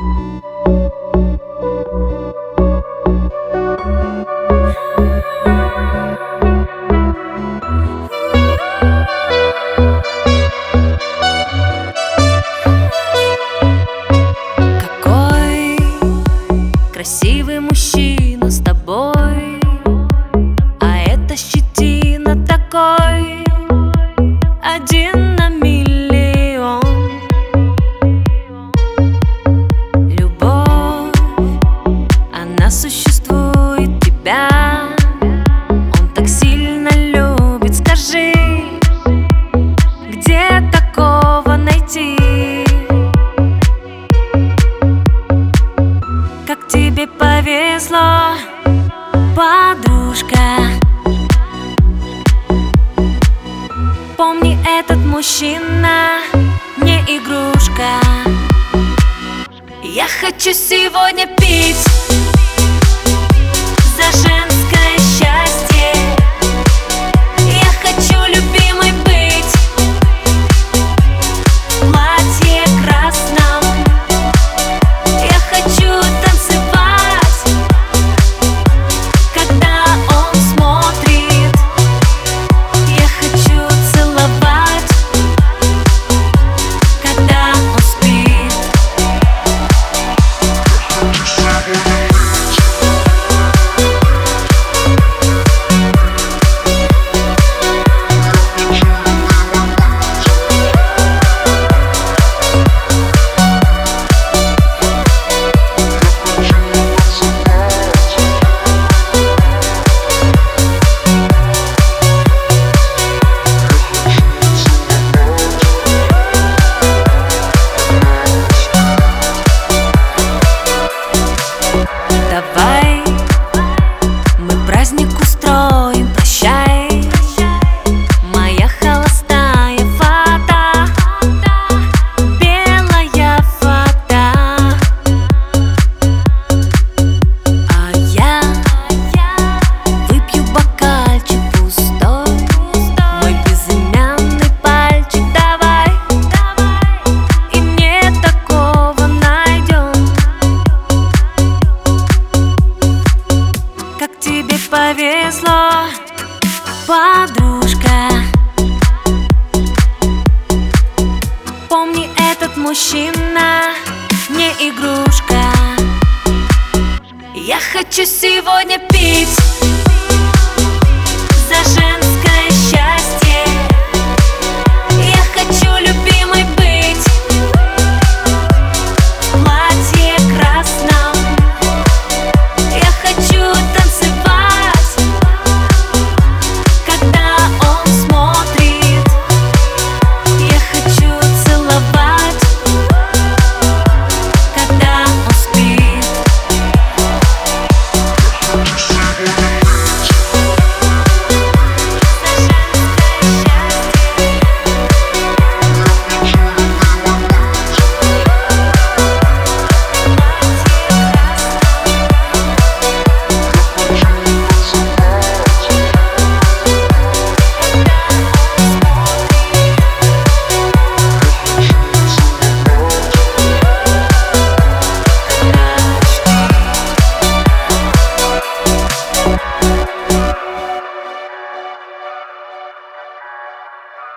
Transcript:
Какой красивый мужчина с тобой, а это щетина такой, один на миллион. Любовь, она существует, тебя он так сильно любит. Скажи, где такого найти? Как тебе повезло, подружка. Помни, этот мужчина не игрушка. Я хочу сегодня пить за женское счастье. Я хочу, любимой, быть в платье красном. Я хочу танцевать, когда он смотрит. Я хочу целовать, когда он спит. Давай мы праздник устроим, прощай, моя холостая фата, белая фата. А я выпью бокальчик пустой, мой безымянный пальчик. Давай, и мне такого найдем. Как тебе повезло, подружка. Помни, этот мужчина не игрушка. Я хочу сегодня пить